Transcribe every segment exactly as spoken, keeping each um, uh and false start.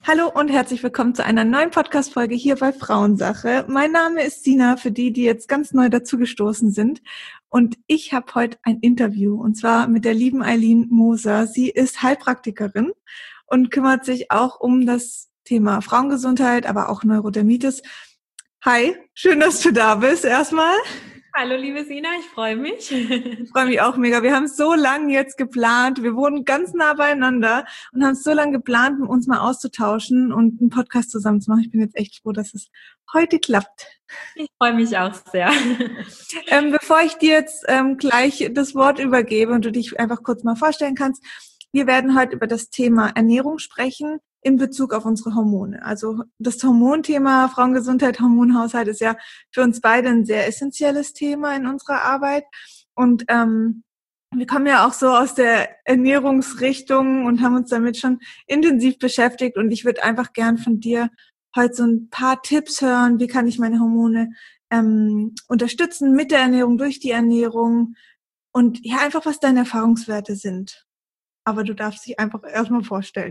Hallo und herzlich willkommen zu einer neuen Podcast-Folge hier bei Frauensache. Mein Name ist Sina, für die, die jetzt ganz neu dazugestoßen sind. Und ich habe heute ein Interview, und zwar mit der lieben Eileen Moser. Sie ist Heilpraktikerin und kümmert sich auch um das Thema Frauengesundheit, aber auch Neurodermitis. Hi, schön, dass du da bist erstmal. Hallo, liebe Sina, ich freue mich. Ich freue mich auch mega. Wir haben es so lange jetzt geplant. Wir wohnen ganz nah beieinander und haben es so lange geplant, uns mal auszutauschen und einen Podcast zusammen zu machen. Ich bin jetzt echt froh, dass es heute klappt. Ich freue mich auch sehr. Ähm, bevor ich dir jetzt ähm, gleich das Wort übergebe und du dich einfach kurz mal vorstellen kannst, wir werden heute über das Thema Ernährung sprechen in Bezug auf unsere Hormone. Also das Hormonthema Frauengesundheit, Hormonhaushalt ist ja für uns beide ein sehr essentielles Thema in unserer Arbeit. Und ähm, wir kommen ja auch so aus der Ernährungsrichtung und haben uns damit schon intensiv beschäftigt. Und ich würde einfach gern von dir heute so ein paar Tipps hören. Wie kann ich meine Hormone ähm, unterstützen mit der Ernährung, durch die Ernährung? Und ja, einfach, was deine Erfahrungswerte sind. Aber du darfst dich einfach erstmal vorstellen.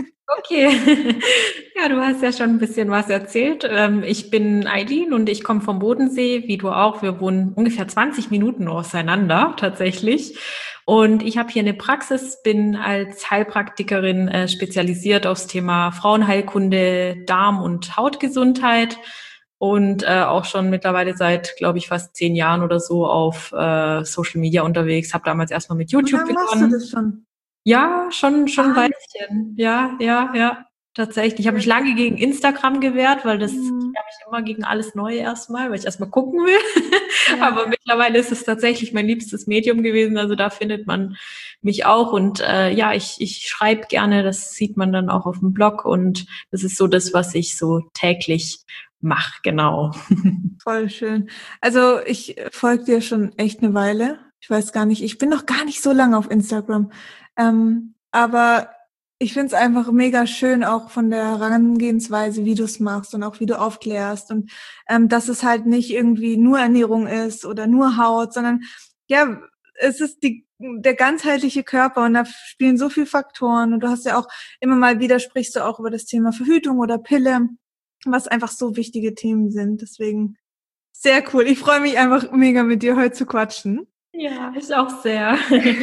Okay. Ja, du hast ja schon ein bisschen was erzählt. Ich bin Eileen und ich komme vom Bodensee, wie du auch. Wir wohnen ungefähr zwanzig Minuten auseinander tatsächlich. Und ich habe hier eine Praxis, bin als Heilpraktikerin äh, spezialisiert aufs Thema Frauenheilkunde, Darm- und Hautgesundheit. Und äh, auch schon mittlerweile seit, glaube ich, fast zehn Jahren oder so auf äh, Social Media unterwegs. Habe damals erstmal mit YouTube begonnen. Wie lange begonnen. machst du das schon? Ja, schon schon ein Ah. Weilchen. Ja, ja, ja, tatsächlich. Ich habe mich lange gegen Instagram gewehrt, weil das, Mhm. ich habe mich immer gegen alles Neue erstmal, weil ich erstmal gucken will. Ja. Aber mittlerweile ist es tatsächlich mein liebstes Medium gewesen. Also da findet man mich auch. Und äh, ja, ich ich schreibe gerne. Das sieht man dann auch auf dem Blog. Und das ist so das, was ich so täglich mache. Genau. Voll schön. Also ich folge dir schon echt eine Weile. Ich weiß gar nicht, ich bin noch gar nicht so lange auf Instagram. Ähm, aber ich finde es einfach mega schön, auch von der Herangehensweise, wie du es machst und auch wie du aufklärst. Und ähm, dass es halt nicht irgendwie nur Ernährung ist oder nur Haut, sondern ja, es ist die, der ganzheitliche Körper und da spielen so viele Faktoren. Und du hast ja auch immer mal wieder, sprichst du auch über das Thema Verhütung oder Pille, was einfach so wichtige Themen sind. Deswegen sehr cool. Ich freue mich einfach mega, mit dir heute zu quatschen. Ja, ich auch sehr.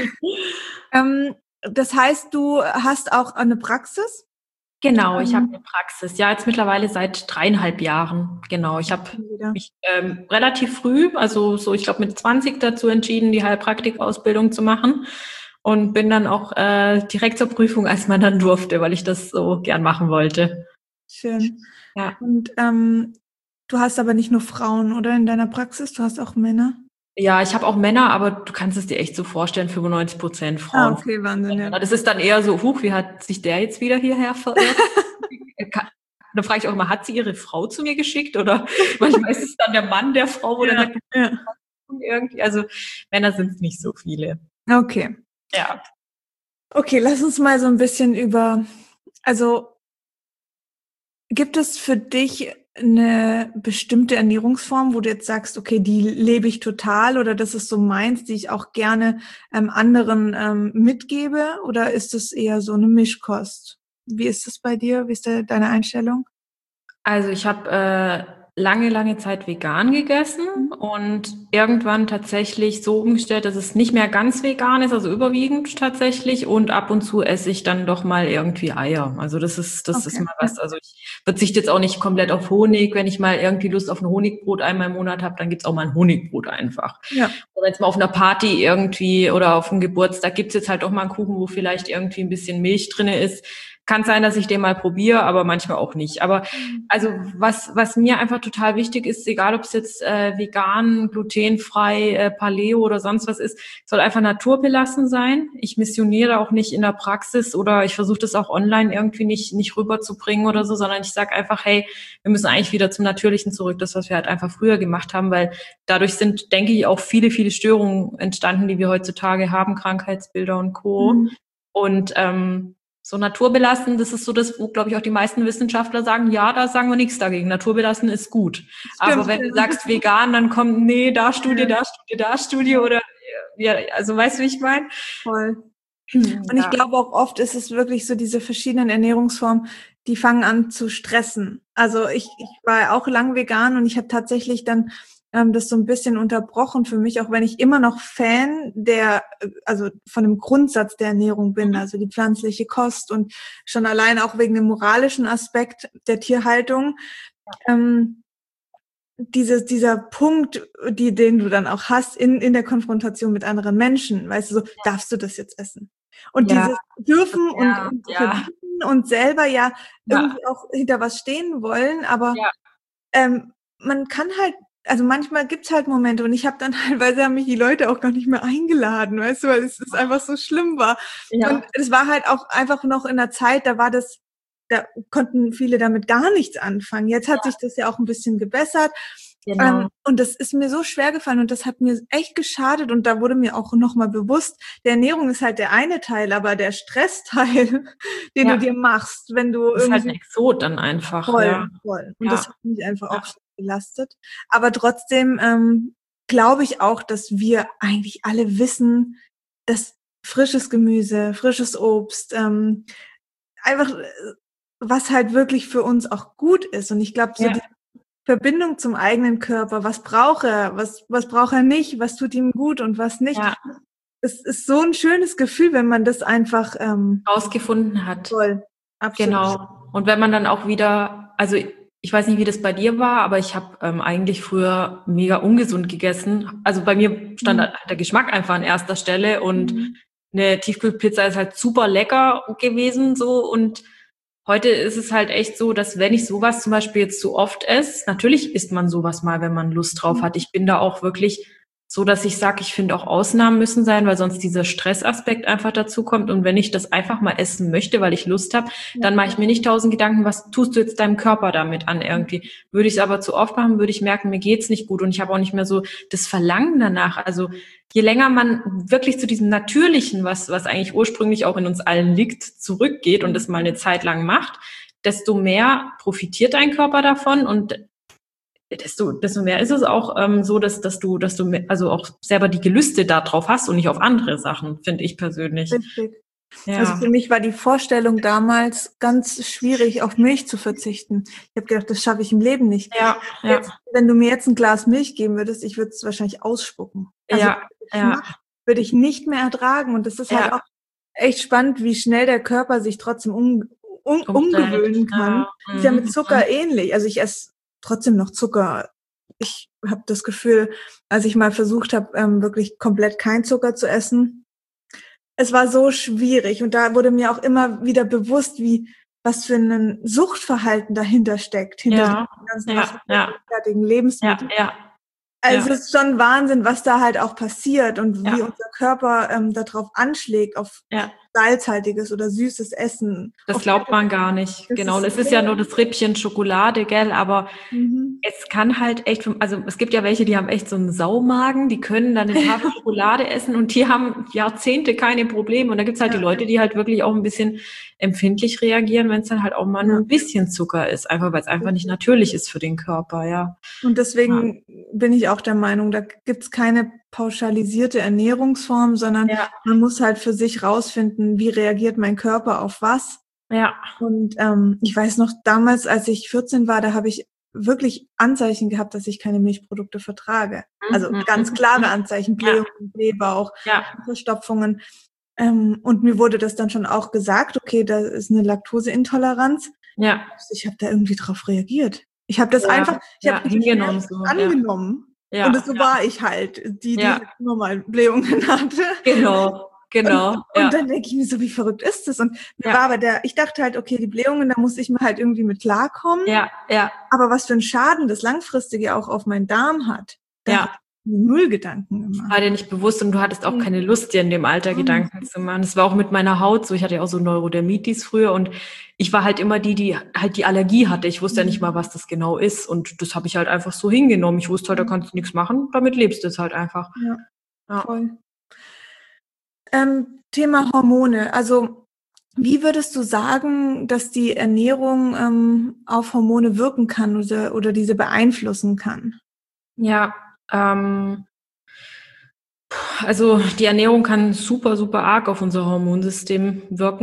ähm, das heißt, du hast auch eine Praxis? Genau, ich habe Ähm, eine Praxis. Ja, jetzt mittlerweile seit dreieinhalb Jahren. Genau, ich habe wieder. mich ähm, relativ früh, also so ich glaube mit zwanzig dazu entschieden, die Heilpraktikausbildung zu machen und bin dann auch äh, direkt zur Prüfung, als man dann durfte, weil ich das so gern machen wollte. Schön. Ja. Und ähm, du hast aber nicht nur Frauen, oder, in deiner Praxis? Du hast auch Männer? Ja, ich habe auch Männer, aber du kannst es dir echt so vorstellen, fünfundneunzig Prozent Ah, Frauen. okay, Wahnsinn, ja. Das ist dann eher so, huch, wie hat sich der jetzt wieder hierher verirrt? Da frage ich auch immer, hat sie ihre Frau zu mir geschickt? Oder manchmal ist es dann der Mann der Frau, wo Ja, dann sagt, ja. irgendwie, also Männer sind es nicht so viele. Okay. Ja. Okay, lass uns mal so ein bisschen über, also gibt es für dich eine bestimmte Ernährungsform, wo du jetzt sagst, okay, die lebe ich total oder das ist so meins, die ich auch gerne ähm, anderen ähm, mitgebe? Oder ist es eher so eine Mischkost? Wie ist es bei dir? Wie ist de- deine Einstellung? Also ich habe äh, lange, lange Zeit vegan gegessen und irgendwann tatsächlich so umgestellt, dass es nicht mehr ganz vegan ist, also überwiegend tatsächlich. Und ab und zu esse ich dann doch mal irgendwie Eier. Also das ist, das ist Okay. mal was. Also ich verzichte jetzt auch nicht komplett auf Honig. Wenn ich mal irgendwie Lust auf ein Honigbrot einmal im Monat habe, dann gibt's auch mal ein Honigbrot einfach. Ja. Oder jetzt mal auf einer Party irgendwie oder auf einem Geburtstag gibt's jetzt halt auch mal einen Kuchen, wo vielleicht irgendwie ein bisschen Milch drinne ist. Kann sein, dass ich den mal probiere, aber manchmal auch nicht. Aber also was was mir einfach total wichtig ist, egal ob es jetzt äh, vegan, glutenfrei, äh, Paleo oder sonst was ist, soll einfach naturbelassen sein. Ich missioniere auch nicht in der Praxis oder ich versuche das auch online irgendwie nicht nicht rüberzubringen oder so, sondern ich sage einfach, hey, wir müssen eigentlich wieder zum Natürlichen zurück, das, was wir halt einfach früher gemacht haben, weil dadurch sind, denke ich, auch viele, viele Störungen entstanden, die wir heutzutage haben, Krankheitsbilder und Co. Mhm. Und ähm, so naturbelassen, das ist so das, wo, glaube ich, auch die meisten Wissenschaftler sagen, ja, da sagen wir nichts dagegen. Naturbelassen ist gut. Stimmt, Aber wenn ja. du sagst vegan, dann kommt, nee, da Studie, Ja. da Studie, da Studie oder, ja, also weißt du, wie ich meine? Voll. Und ich Ja. glaube auch oft ist es wirklich so diese verschiedenen Ernährungsformen, die fangen an zu stressen. Also ich, ich war auch lang vegan und ich habe tatsächlich dann ähm, das so ein bisschen unterbrochen für mich, auch wenn ich immer noch Fan der, also von dem Grundsatz der Ernährung bin, also die pflanzliche Kost und schon allein auch wegen dem moralischen Aspekt der Tierhaltung. Ähm, Dieses, dieser Punkt, die, den du dann auch hast in, in der Konfrontation mit anderen Menschen, weißt du, so, darfst du das jetzt essen? Und Ja. dieses dürfen und, Ja, und ja. verbieten und selber ja, Ja. irgendwie auch hinter was stehen wollen, aber Ja. ähm, man kann halt, also manchmal gibt's halt Momente und ich habe dann teilweise haben mich die Leute auch gar nicht mehr eingeladen, weißt du, weil es ist einfach so schlimm war. Ja. Und es war halt auch einfach noch in der Zeit, da war das, da konnten viele damit gar nichts anfangen. Jetzt hat Ja. sich das ja auch ein bisschen gebessert. Genau. Ähm, und das ist mir so schwer gefallen und das hat mir echt geschadet und da wurde mir auch nochmal bewusst, der Ernährung ist halt der eine Teil, aber der Stressteil, den Ja. du dir machst, wenn du Das ist halt ein irgendwie Exot dann einfach, voll, ja. voll. Und Ja. das hat mich einfach Ja. auch schon belastet. Aber trotzdem ähm, glaube ich auch, dass wir eigentlich alle wissen, dass frisches Gemüse, frisches Obst, ähm, einfach, äh, was halt wirklich für uns auch gut ist. Und ich glaube, so Ja. die Verbindung zum eigenen Körper, was braucht er, was, was braucht er nicht, was tut ihm gut und was nicht. Ja. Es ist so ein schönes Gefühl, wenn man das einfach ähm, Rausgefunden hat. voll, absolut. Genau. Und wenn man dann auch wieder, also ich weiß nicht, wie das bei dir war, aber ich habe ähm, eigentlich früher mega ungesund gegessen. Also bei mir stand Mhm. der Geschmack einfach an erster Stelle und Mhm. eine Tiefkühlpizza ist halt super lecker gewesen so und heute ist es halt echt so, dass wenn ich sowas zum Beispiel jetzt zu oft esse, natürlich isst man sowas mal, wenn man Lust drauf hat. Ich bin da auch wirklich so, dass ich sage, ich finde auch Ausnahmen müssen sein, weil sonst dieser Stressaspekt einfach dazu kommt. Und wenn ich das einfach mal essen möchte, weil ich Lust habe, dann mache ich mir nicht tausend Gedanken, was tust du jetzt deinem Körper damit an irgendwie. Würde ich es aber zu oft machen, würde ich merken, mir geht's nicht gut und ich habe auch nicht mehr so das Verlangen danach. Also je länger man wirklich zu diesem Natürlichen, was, was eigentlich ursprünglich auch in uns allen liegt, zurückgeht und das mal eine Zeit lang macht, desto mehr profitiert dein Körper davon und desto, desto mehr ist es auch ähm, so, dass, dass du, dass du also auch selber die Gelüste da drauf hast und nicht auf andere Sachen, finde ich persönlich. Richtig. Ja. Also für mich war die Vorstellung damals ganz schwierig, auf Milch zu verzichten. Ich habe gedacht, das schaffe ich im Leben nicht. Ja, ja. Jetzt, wenn du mir jetzt ein Glas Milch geben würdest, ich würde es wahrscheinlich ausspucken. Also Ja, ja. würde ich nicht mehr ertragen. Und das ist halt Ja. auch echt spannend, wie schnell der Körper sich trotzdem um, um, Umstellt. umgewöhnen kann. Ja. Ist ja mit Mhm. Zucker ähnlich. Also ich esse trotzdem noch Zucker. Ich habe das Gefühl, als ich mal versucht habe, ähm, wirklich komplett kein Zucker zu essen, es war so schwierig. Und da wurde mir auch immer wieder bewusst, wie was für ein Suchtverhalten dahinter steckt, hinter Ja, den ganzen ja, ja. fertigen Lebensmitteln. Ja, ja. Also ja. es ist schon Wahnsinn, was da halt auch passiert und Ja. wie unser Körper ähm, darauf anschlägt, auf Ja. salzhaltiges oder süßes Essen. Das auf glaubt man gar nicht. Das Genau. Und ist es ist ja nur das Rippchen Schokolade, gell? Aber Mhm. es kann halt echt, also es gibt ja welche, die haben echt so einen Saumagen, die können dann eine Tafel Schokolade essen und die haben Jahrzehnte keine Probleme. Und da gibt's halt Ja. die Leute, die halt wirklich auch ein bisschen empfindlich reagieren, wenn es dann halt auch mal nur ein bisschen Zucker ist, einfach weil es einfach nicht natürlich ist für den Körper, ja. Und deswegen bin ich auch der Meinung, da gibt's keine pauschalisierte Ernährungsform, sondern Ja. man muss halt für sich rausfinden, wie reagiert mein Körper auf was. Ja. Und ähm, ich weiß noch, damals, als ich vierzehn war, da habe ich wirklich Anzeichen gehabt, dass ich keine Milchprodukte vertrage. Also Mhm. ganz klare Anzeichen, Blähungen, Blähbauch, Ja. Verstopfungen. Ähm, und mir wurde das dann schon auch gesagt, okay, da ist eine Laktoseintoleranz. Ja. Ich habe da irgendwie drauf reagiert. Ich habe das Ja. einfach, ich Ja, habe hingenommen so. angenommen. Ja. Und so Ja. war ich halt, die, die Ja. halt immer mal Blähungen hatte. Genau. Genau. Und, ja. und dann denke ich mir so, wie verrückt ist das? Und mir Ja. war aber der, ich dachte halt, okay, die Blähungen, da muss ich mal halt irgendwie mit klarkommen. Ja. Ja. Aber was für einen Schaden das langfristige auch auf meinen Darm hat, da Ja. habe ich mir null Gedanken gemacht. War dir nicht bewusst und du hattest auch keine Lust, dir in dem Alter Mhm. Gedanken zu machen. Das war auch mit meiner Haut so. Ich hatte ja auch so Neurodermitis früher und ich war halt immer die, die halt die Allergie hatte. Ich wusste ja nicht mal, was das genau ist und das habe ich halt einfach so hingenommen. Ich wusste halt, da kannst du nichts machen, damit lebst du es halt einfach. Ja, Ja. voll. Ähm, Thema Hormone. Also wie würdest du sagen, dass die Ernährung ähm, auf Hormone wirken kann oder, oder diese beeinflussen kann? Ja, ähm, also die Ernährung kann super, super arg auf unser Hormonsystem wirken.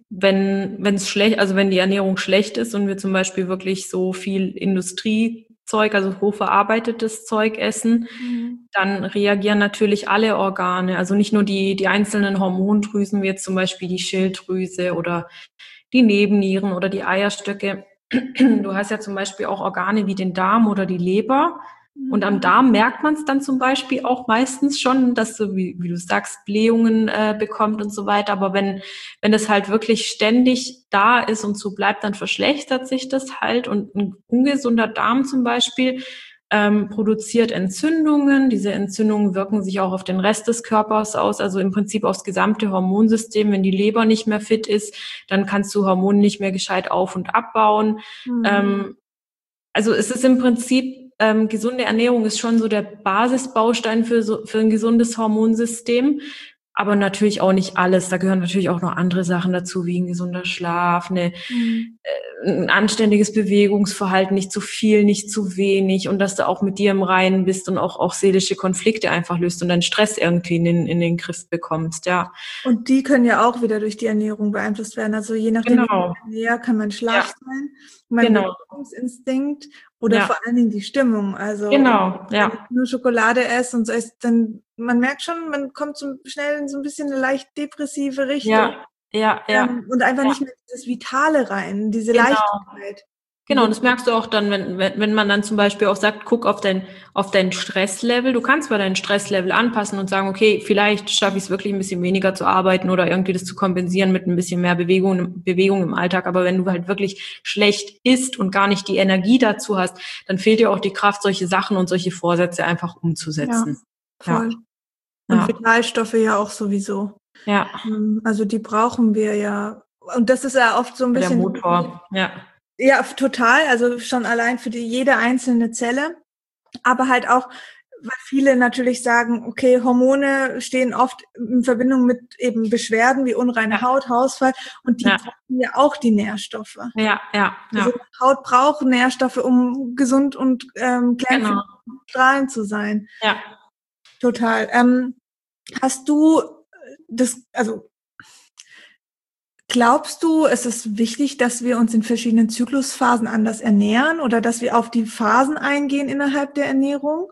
wenn wenn es schlecht, also wenn die Ernährung schlecht ist und wir zum Beispiel wirklich so viel Industriezeug, also hochverarbeitetes Zeug essen, mhm. dann reagieren natürlich alle Organe, also nicht nur die die einzelnen Hormondrüsen, wie jetzt zum Beispiel die Schilddrüse oder die Nebennieren oder die Eierstöcke. Du hast ja zum Beispiel auch Organe wie den Darm oder die Leber. Und am Darm merkt man es dann zum Beispiel auch meistens schon, dass so, wie, wie du sagst, Blähungen äh, bekommt und so weiter. Aber wenn wenn es halt wirklich ständig da ist und so bleibt, dann verschlechtert sich das halt. Und ein ungesunder Darm zum Beispiel ähm, produziert Entzündungen. Diese Entzündungen wirken sich auch auf den Rest des Körpers aus, also im Prinzip aufs gesamte Hormonsystem. Wenn die Leber nicht mehr fit ist, dann kannst du Hormone nicht mehr gescheit auf- und abbauen. Mhm. Ähm, also es ist im Prinzip Ähm, gesunde Ernährung ist schon so der Basisbaustein für so für ein gesundes Hormonsystem, aber natürlich auch nicht alles. Da gehören natürlich auch noch andere Sachen dazu, wie ein gesunder Schlaf, eine, mhm. äh, ein anständiges Bewegungsverhalten, nicht zu viel, nicht zu wenig und dass du auch mit dir im Reinen bist und auch auch seelische Konflikte einfach löst und deinen Stress irgendwie in den in den Griff bekommst, ja. Und die können ja auch wieder durch die Ernährung beeinflusst werden. Also je nachdem, genau. wie näher kann mein Schlaf ja. sein, mein genau. Bewegungsinstinkt oder ja. vor allen Dingen die Stimmung. Also genau, ja. wenn ich nur Schokolade esse und so ist, dann man merkt schon, man kommt so schnell in so ein bisschen eine leicht depressive Richtung. Ja, ja, ja. Ähm, und einfach ja. nicht mehr dieses Vitale rein, diese genau. Leichtigkeit. Genau, und das merkst du auch dann, wenn, wenn, wenn man dann zum Beispiel auch sagt, guck auf dein, auf dein Stresslevel. Du kannst zwar dein Stresslevel anpassen und sagen, okay, vielleicht schaffe ich es wirklich ein bisschen weniger zu arbeiten oder irgendwie das zu kompensieren mit ein bisschen mehr Bewegung, Bewegung im Alltag. Aber wenn du halt wirklich schlecht isst und gar nicht die Energie dazu hast, dann fehlt dir auch die Kraft, solche Sachen und solche Vorsätze einfach umzusetzen. Ja, voll. Ja. Und ja. Vitalstoffe ja auch sowieso. Ja. Also die brauchen wir ja. Und das ist ja oft so ein bisschen... Der Motor, ja. Ja, total. Also schon allein für die, jede einzelne Zelle. Aber halt auch, weil viele natürlich sagen, okay, Hormone stehen oft in Verbindung mit eben Beschwerden wie unreine ja. Haut, Haarausfall. Und die ja. brauchen ja auch die Nährstoffe. Ja, ja, ja. Also Haut braucht Nährstoffe, um gesund und ähm, klein genau. strahlend zu sein. Ja. Total. Ähm, hast du das, also glaubst du, es ist wichtig, dass wir uns in verschiedenen Zyklusphasen anders ernähren oder dass wir auf die Phasen eingehen innerhalb der Ernährung?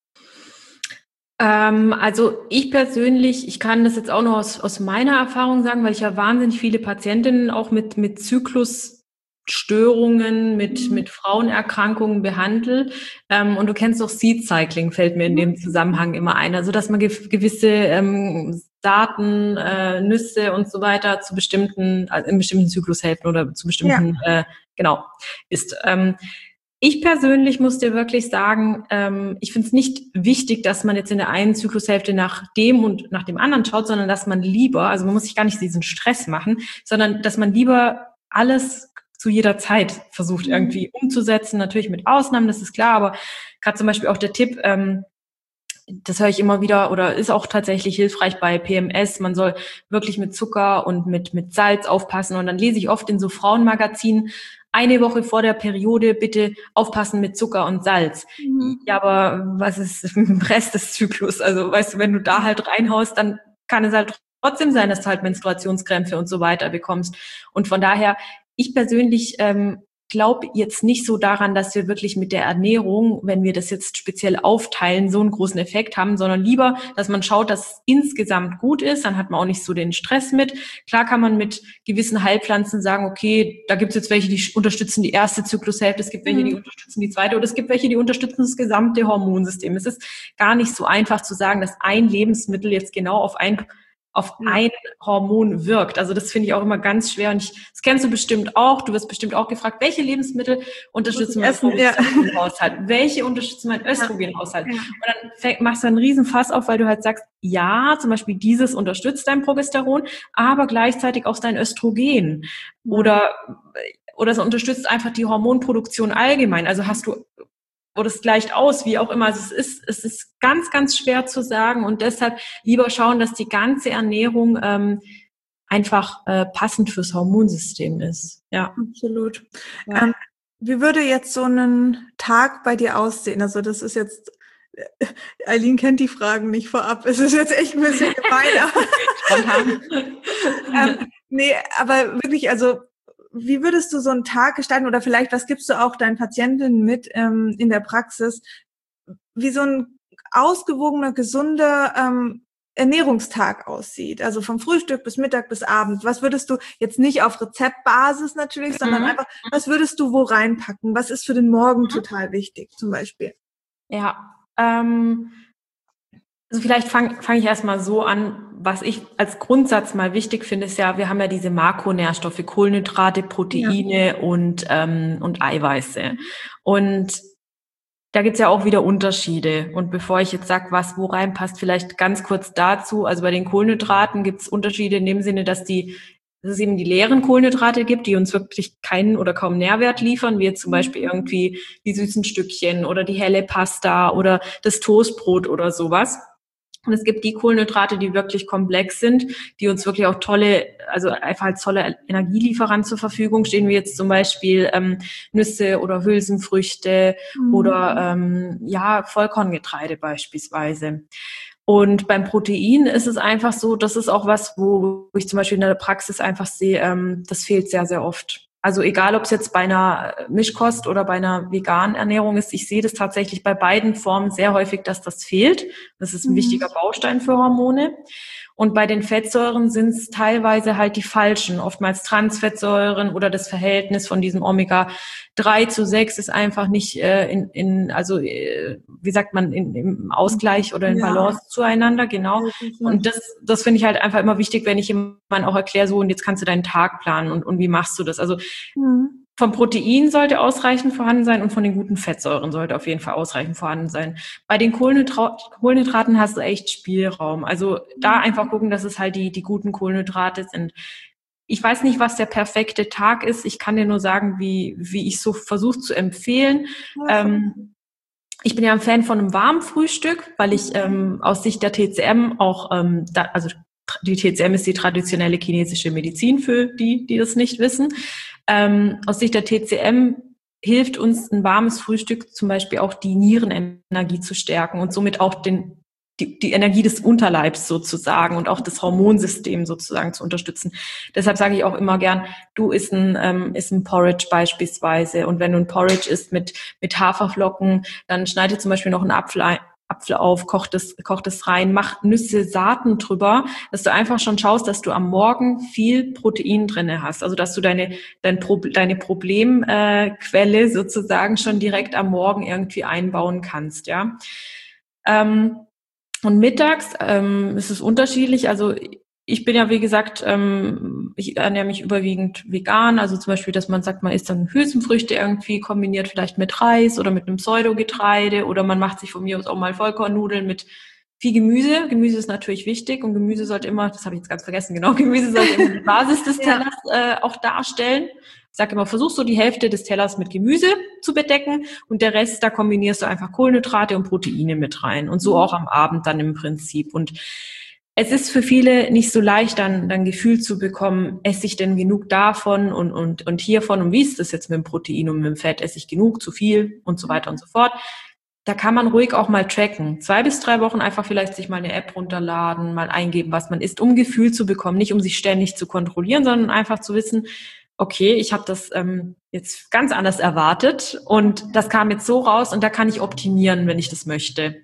Ähm, also ich persönlich, ich kann das jetzt auch noch aus, aus meiner Erfahrung sagen, weil ich ja wahnsinnig viele Patientinnen auch mit, mit Zyklusstörungen, mit, mhm. mit Frauenerkrankungen behandle. Ähm, und du kennst doch Seed Cycling, fällt mir in dem Zusammenhang immer ein. Also dass man ge- gewisse ähm, Saaten, äh, Nüsse und so weiter zu bestimmten, also in bestimmten Zyklushälften oder zu bestimmten, ja. äh, genau, ist. Ähm, ich persönlich muss dir wirklich sagen, ähm, ich finde es nicht wichtig, dass man jetzt in der einen Zyklushälfte nach dem und nach dem anderen schaut, sondern dass man lieber, also man muss sich gar nicht diesen Stress machen, sondern dass man lieber alles zu jeder Zeit versucht irgendwie umzusetzen, natürlich mit Ausnahmen, das ist klar, aber gerade zum Beispiel auch der Tipp, ähm, das höre ich immer wieder oder ist auch tatsächlich hilfreich bei P M S. Man soll wirklich mit Zucker und mit mit Salz aufpassen. Und dann lese ich oft in so Frauenmagazinen, eine Woche vor der Periode bitte aufpassen mit Zucker und Salz. Mhm. Ja, aber was ist im Rest des Zyklus? Also weißt du, wenn du da halt reinhaust, dann kann es halt trotzdem sein, dass du halt Menstruationskrämpfe und so weiter bekommst. Und von daher, ich persönlich ähm, glaube jetzt nicht so daran, dass wir wirklich mit der Ernährung, wenn wir das jetzt speziell aufteilen, so einen großen Effekt haben, sondern lieber, dass man schaut, dass es insgesamt gut ist, dann hat man auch nicht so den Stress mit. Klar kann man mit gewissen Heilpflanzen sagen, okay, da gibt es jetzt welche, die unterstützen die erste Zyklushälfte, es gibt welche, die unterstützen die zweite oder es gibt welche, die unterstützen das gesamte Hormonsystem. Es ist gar nicht so einfach zu sagen, dass ein Lebensmittel jetzt genau auf ein auf ein Hormon wirkt. Also das finde ich auch immer ganz schwer. Und ich, das kennst du bestimmt auch. Du wirst bestimmt auch gefragt, welche Lebensmittel unterstützen meinen Progesteronhaushalt? Ja. Welche unterstützen meinen Östrogenhaushalt? Ja. Und dann fäng, machst du einen riesen Fass auf, weil du halt sagst, ja, zum Beispiel dieses unterstützt dein Progesteron, aber gleichzeitig auch dein Östrogen. Ja. Oder, oder es unterstützt einfach die Hormonproduktion allgemein. Also hast du oder es gleicht aus, wie auch immer. Also es ist, es ist ganz, ganz schwer zu sagen und deshalb lieber schauen, dass die ganze Ernährung ähm, einfach äh, passend fürs Hormonsystem ist. Ja, absolut. Ja. Ähm, wie würde jetzt so ein Tag bei dir aussehen? Also das ist jetzt, Eileen kennt die Fragen nicht vorab. Es ist jetzt echt ein bisschen gemein. ähm, Nee, aber wirklich, also wie würdest du so einen Tag gestalten oder vielleicht, was gibst du auch deinen Patientinnen mit ähm, in der Praxis, wie so ein ausgewogener, gesunder ähm, Ernährungstag aussieht? Also vom Frühstück bis Mittag bis Abend. Was würdest du jetzt nicht auf Rezeptbasis natürlich, sondern Mhm. einfach, was würdest du wo reinpacken? Was ist für den Morgen total wichtig zum Beispiel? Ja, ähm, also vielleicht fange fang ich erstmal so an, was ich als Grundsatz mal wichtig finde, ist ja, wir haben ja diese Makronährstoffe, Kohlenhydrate, Proteine ja. und, ähm, und Eiweiße. Und da gibt's ja auch wieder Unterschiede. Und bevor ich jetzt sage, was wo reinpasst, vielleicht ganz kurz dazu. Also bei den Kohlenhydraten gibt's Unterschiede in dem Sinne, dass die dass es eben die leeren Kohlenhydrate gibt, die uns wirklich keinen oder kaum Nährwert liefern, wie jetzt zum Beispiel irgendwie die süßen Stückchen oder die helle Pasta oder das Toastbrot oder sowas. Und es gibt die Kohlenhydrate, die wirklich komplex sind, die uns wirklich auch tolle, also einfach als tolle Energielieferant zur Verfügung stehen, wie jetzt zum Beispiel ähm, Nüsse oder Hülsenfrüchte mhm. oder ähm, ja Vollkorngetreide beispielsweise. Und beim Protein ist es einfach so, das ist auch was, wo ich zum Beispiel in der Praxis einfach sehe, ähm, das fehlt sehr, sehr oft. Also egal, ob es jetzt bei einer Mischkost oder bei einer veganen Ernährung ist, ich sehe das tatsächlich bei beiden Formen sehr häufig, dass das fehlt. Das ist ein mhm. wichtiger Baustein für Hormone. Und bei den Fettsäuren sind es teilweise halt die falschen, oftmals Transfettsäuren oder das Verhältnis von diesem Omega drei zu sechs ist einfach nicht äh, in, in, also äh, wie sagt man, in, im Ausgleich oder in Balance ja. zueinander, genau. Und das, das finde ich halt einfach immer wichtig, wenn ich jemandem auch erkläre, so und jetzt kannst du deinen Tag planen und, und wie machst du das? Also mhm. vom Protein sollte ausreichend vorhanden sein und von den guten Fettsäuren sollte auf jeden Fall ausreichend vorhanden sein. Bei den Kohlenhydra- Kohlenhydraten hast du echt Spielraum. Also da einfach gucken, dass es halt die, die guten Kohlenhydrate sind. Ich weiß nicht, was der perfekte Tag ist. Ich kann dir nur sagen, wie, wie ich so versuche zu empfehlen. Ja. Ähm, ich bin ja ein Fan von einem warmen Frühstück, weil ich ähm, aus Sicht der T C M auch, ähm, da, also die T C M ist die traditionelle chinesische Medizin für die, die das nicht wissen. Ähm, aus Sicht der T C M hilft uns ein warmes Frühstück zum Beispiel auch die Nierenenergie zu stärken und somit auch den Die, die Energie des Unterleibs sozusagen und auch das Hormonsystem sozusagen zu unterstützen. Deshalb sage ich auch immer gern, du isst ein, ähm, isst ein Porridge beispielsweise und wenn du ein Porridge isst mit, mit Haferflocken, dann schneide zum Beispiel noch einen Apfel ein, Apfel auf, kocht es, kocht es rein, mach Nüsse, Saaten drüber, dass du einfach schon schaust, dass du am Morgen viel Protein drinne hast. Also, dass du deine, dein Pro, deine Problemquelle äh, sozusagen schon direkt am Morgen irgendwie einbauen kannst, ja. Ähm, Und mittags ähm, ist es unterschiedlich. Also ich bin ja, wie gesagt, ähm, ich ernähre mich überwiegend vegan. Also zum Beispiel, dass man sagt, man isst dann Hülsenfrüchte irgendwie kombiniert vielleicht mit Reis oder mit einem Pseudogetreide oder man macht sich von mir aus auch mal Vollkornnudeln mit viel Gemüse. Gemüse ist natürlich wichtig und Gemüse sollte immer, das habe ich jetzt ganz vergessen, genau, Gemüse sollte immer die Basis des Tellers äh, auch darstellen. Ich sage immer, versuch so die Hälfte des Tellers mit Gemüse zu bedecken und der Rest, da kombinierst du einfach Kohlenhydrate und Proteine mit rein und so auch am Abend dann im Prinzip. Und es ist für viele nicht so leicht, dann dann Gefühl zu bekommen, esse ich denn genug davon und und und hiervon und wie ist das jetzt mit dem Protein und mit dem Fett, esse ich genug, zu viel und so weiter und so fort. Da kann man ruhig auch mal tracken. Zwei bis drei Wochen einfach vielleicht sich mal eine App runterladen, mal eingeben, was man isst, um Gefühl zu bekommen, nicht um sich ständig zu kontrollieren, sondern einfach zu wissen, okay, ich habe das ähm, jetzt ganz anders erwartet und das kam jetzt so raus und da kann ich optimieren, wenn ich das möchte.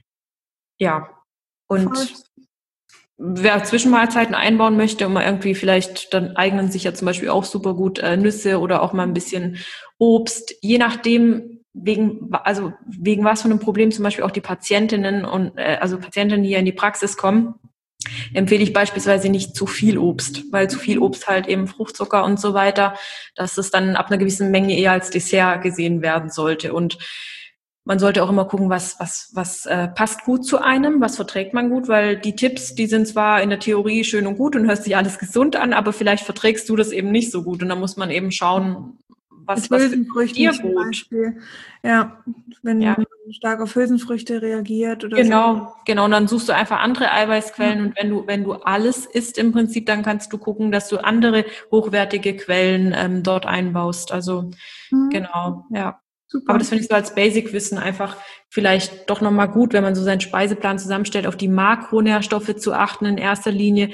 Ja, und Voll. Wer Zwischenmahlzeiten einbauen möchte und mal irgendwie vielleicht, dann eignen sich ja zum Beispiel auch super gut äh, Nüsse oder auch mal ein bisschen Obst, je nachdem, wegen, also wegen was von einem Problem zum Beispiel auch die Patientinnen und äh, also Patientinnen, die hier in die Praxis kommen, empfehle ich beispielsweise nicht zu viel Obst, weil zu viel Obst halt eben Fruchtzucker und so weiter, dass es dann ab einer gewissen Menge eher als Dessert gesehen werden sollte. Und man sollte auch immer gucken, was was was äh, passt gut zu einem, was verträgt man gut, weil die Tipps, die sind zwar in der Theorie schön und gut und hört sich alles gesund an, aber vielleicht verträgst du das eben nicht so gut und dann muss man eben schauen, was, was für dir gut. Ja, wenn ja. man stark auf Hülsenfrüchte reagiert oder genau, so. Genau, und dann suchst du einfach andere Eiweißquellen ja. und wenn du wenn du alles isst im Prinzip, dann kannst du gucken, dass du andere hochwertige Quellen ähm, dort einbaust. Also mhm. genau, ja. Super. Aber das finde ich so als Basic-Wissen einfach vielleicht doch nochmal gut, wenn man so seinen Speiseplan zusammenstellt, auf die Makronährstoffe zu achten in erster Linie.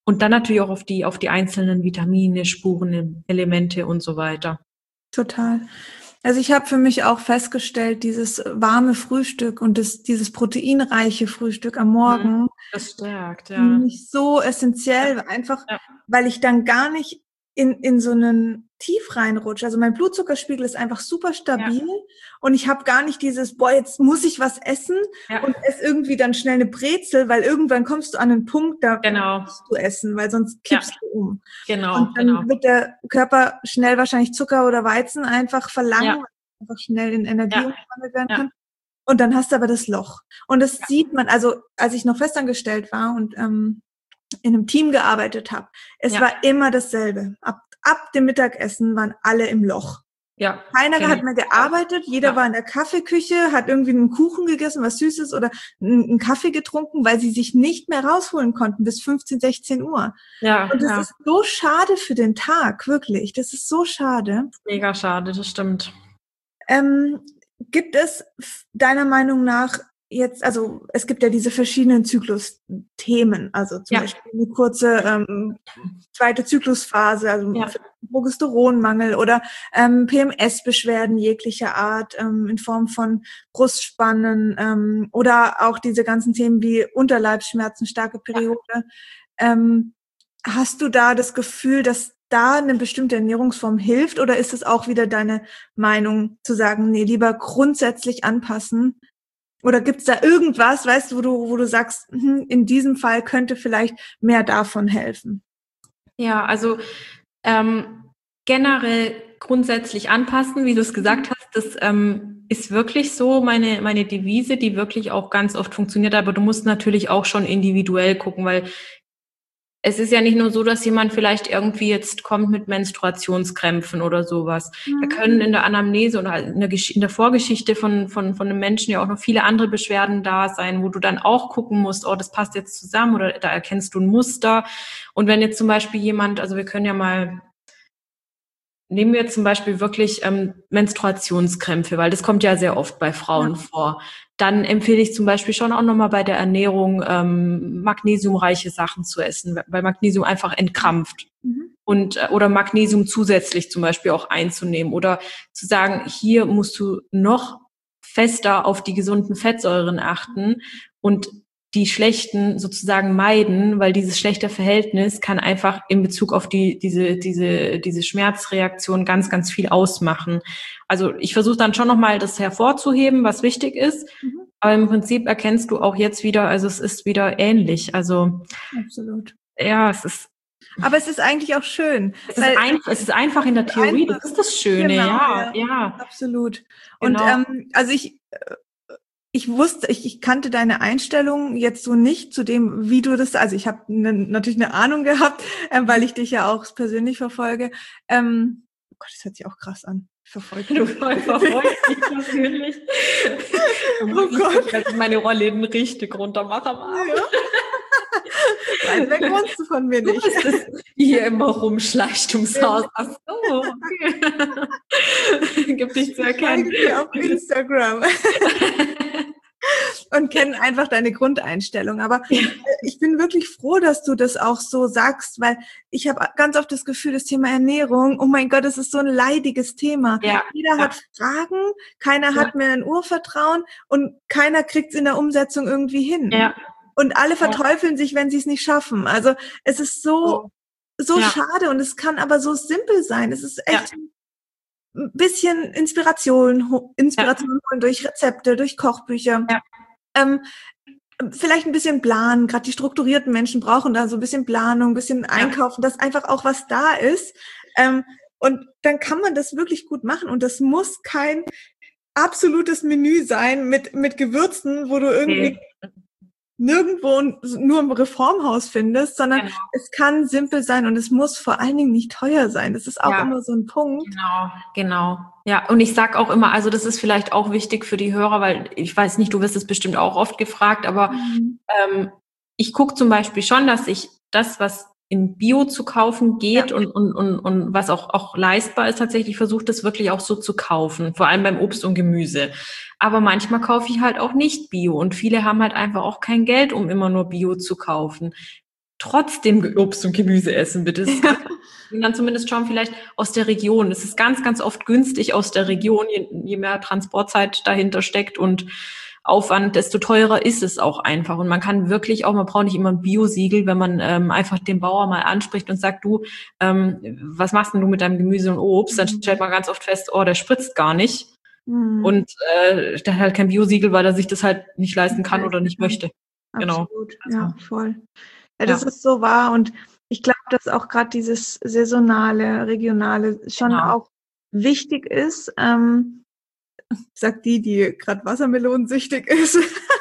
Und dann natürlich auch auf die, auf die einzelnen Vitamine, Spuren, Elemente und so weiter. Total. Also ich habe für mich auch festgestellt, dieses warme Frühstück und das, dieses proteinreiche Frühstück am Morgen, das stärkt, ja. nicht so essentiell, ja. Einfach, ja. Weil ich dann gar nicht in, in so einen Tief reinrutsche. Also mein Blutzuckerspiegel ist einfach super stabil ja. und ich habe gar nicht dieses, boah, jetzt muss ich was essen ja. und esse irgendwie dann schnell eine Brezel, weil irgendwann kommst du an einen Punkt, da genau. musst du essen, weil sonst kippst ja. du um. Genau, und dann genau. wird der Körper schnell wahrscheinlich Zucker oder Weizen einfach verlangen, ja. weil einfach schnell in Energie ja. umgewandelt werden kann. Ja. Und dann hast du aber das Loch. Und das ja. sieht man, also als ich noch festangestellt war und ähm, in einem Team gearbeitet habe, es ja. war immer dasselbe. Ab, ab dem Mittagessen waren alle im Loch. Ja. Keiner okay. hat mehr gearbeitet, jeder ja. war in der Kaffeeküche, hat irgendwie einen Kuchen gegessen, was Süßes oder einen Kaffee getrunken, weil sie sich nicht mehr rausholen konnten bis fünfzehn, sechzehn Uhr. Ja, und das ja. ist so schade für den Tag, wirklich. Das ist so schade. Mega schade, das stimmt. Ähm, gibt es deiner Meinung nach jetzt, also es gibt ja diese verschiedenen Zyklus-Themen, also zum ja. Beispiel eine kurze ähm, zweite Zyklusphase, also ja. Progesteronmangel oder ähm, P M S-Beschwerden jeglicher Art ähm, in Form von Brustspannen ähm, oder auch diese ganzen Themen wie Unterleibsschmerzen, starke Periode. Ja. Ähm, hast du da das Gefühl, dass da eine bestimmte Ernährungsform hilft oder ist es auch wieder deine Meinung zu sagen, nee, lieber grundsätzlich anpassen? Oder gibt's da irgendwas, weißt du, wo du, wo du sagst, hm, in diesem Fall könnte vielleicht mehr davon helfen? Ja, also ähm, generell grundsätzlich anpassen, wie du es gesagt hast, das ähm, ist wirklich so meine meine Devise, die wirklich auch ganz oft funktioniert. Aber du musst natürlich auch schon individuell gucken, weil es ist ja nicht nur so, dass jemand vielleicht irgendwie jetzt kommt mit Menstruationskrämpfen oder sowas. Mhm. Da können in der Anamnese oder in der, Gesch- in der Vorgeschichte von, von, von einem Menschen ja auch noch viele andere Beschwerden da sein, wo du dann auch gucken musst, oh, das passt jetzt zusammen oder da erkennst du ein Muster. Und wenn jetzt zum Beispiel jemand, also wir können ja mal, nehmen wir zum Beispiel wirklich ähm, Menstruationskrämpfe, weil das kommt ja sehr oft bei Frauen ja. vor. Dann empfehle ich zum Beispiel schon auch nochmal bei der Ernährung ähm, magnesiumreiche Sachen zu essen, weil Magnesium einfach entkrampft. Mhm. Und äh, oder Magnesium zusätzlich zum Beispiel auch einzunehmen oder zu sagen, hier musst du noch fester auf die gesunden Fettsäuren achten und die schlechten sozusagen meiden, weil dieses schlechte Verhältnis kann einfach in Bezug auf die diese diese diese Schmerzreaktion ganz ganz viel ausmachen. Also ich versuche dann schon nochmal das hervorzuheben, was wichtig ist, mhm. aber im Prinzip erkennst du auch jetzt wieder, also es ist wieder ähnlich. Also absolut. Ja, es ist. Aber es ist eigentlich auch schön. Es ist, ein, es ist einfach in der Theorie, einfach, das ist das Schöne, genau, ja, ja, ja. Absolut. Genau. Und ähm, also ich Ich wusste, ich, ich kannte deine Einstellung jetzt so nicht zu dem, wie du das, also ich habe ne, natürlich eine Ahnung gehabt, äh, weil ich dich ja auch persönlich verfolge. Ähm, oh Gott, das hört sich auch krass an. Verfolge du verfolgst mich persönlich. Oh Gott. Dass ich meine Rolle richtig runter mache am Abend. Ja. Weit weg wohnst du von mir nicht. Du bist es, die hier immer rumschleicht ums Haus. Ach so, okay. Gibt dich zu erkennen. Ich folge dir auf Instagram. Und kennen einfach deine Grundeinstellung. Aber ich bin wirklich froh, dass du das auch so sagst, weil ich habe ganz oft das Gefühl, das Thema Ernährung, oh mein Gott, das ist so ein leidiges Thema. Ja, Jeder ja. hat Fragen, keiner ja. hat mehr ein Urvertrauen und keiner kriegt es in der Umsetzung irgendwie hin. Ja. Und alle verteufeln ja. sich, wenn sie es nicht schaffen. Also es ist so, so ja. schade und es kann aber so simpel sein. Es ist echt... Ja. ein bisschen Inspiration, Inspiration ja. holen durch Rezepte, durch Kochbücher. Ja. Ähm, vielleicht ein bisschen planen. Gerade die strukturierten Menschen brauchen da so ein bisschen Planung, ein bisschen Einkaufen, ja. dass einfach auch was da ist. Ähm, und dann kann man das wirklich gut machen. Und das muss kein absolutes Menü sein mit mit Gewürzen, wo du irgendwie okay. nirgendwo nur im Reformhaus findest, sondern genau. es kann simpel sein und es muss vor allen Dingen nicht teuer sein. Das ist auch ja. immer so ein Punkt. Genau, genau. Ja, und ich sag auch immer, also das ist vielleicht auch wichtig für die Hörer, weil ich weiß nicht, du wirst es bestimmt auch oft gefragt, aber mhm. ähm, ich gucke zum Beispiel schon, dass ich das, was in Bio zu kaufen geht ja. und, und, und, und was auch, auch leistbar ist, tatsächlich versucht, das wirklich auch so zu kaufen, vor allem beim Obst und Gemüse. Aber manchmal kaufe ich halt auch nicht Bio und viele haben halt einfach auch kein Geld, um immer nur Bio zu kaufen. trotzdem Obst und Gemüse essen, bitte. Und dann zumindest schauen, vielleicht aus der Region. Es ist ganz, ganz oft günstig aus der Region, je, je mehr Transportzeit dahinter steckt und Aufwand, desto teurer ist es auch einfach. Und man kann wirklich auch, man braucht nicht immer ein Biosiegel, wenn man ähm, einfach den Bauer mal anspricht und sagt, du, ähm, was machst denn du mit deinem Gemüse und Obst? Dann stellt man ganz oft fest, oh, der spritzt gar nicht. Mhm. Und äh, der hat halt kein Biosiegel, weil er sich das halt nicht leisten kann oder nicht möchte. Absolut, genau. Ja, voll. Ja, das ja. ist so wahr. Und ich glaube, dass auch gerade dieses saisonale, regionale schon genau. auch wichtig ist. Ähm, sagt die, die gerade wassermelonensüchtig ist.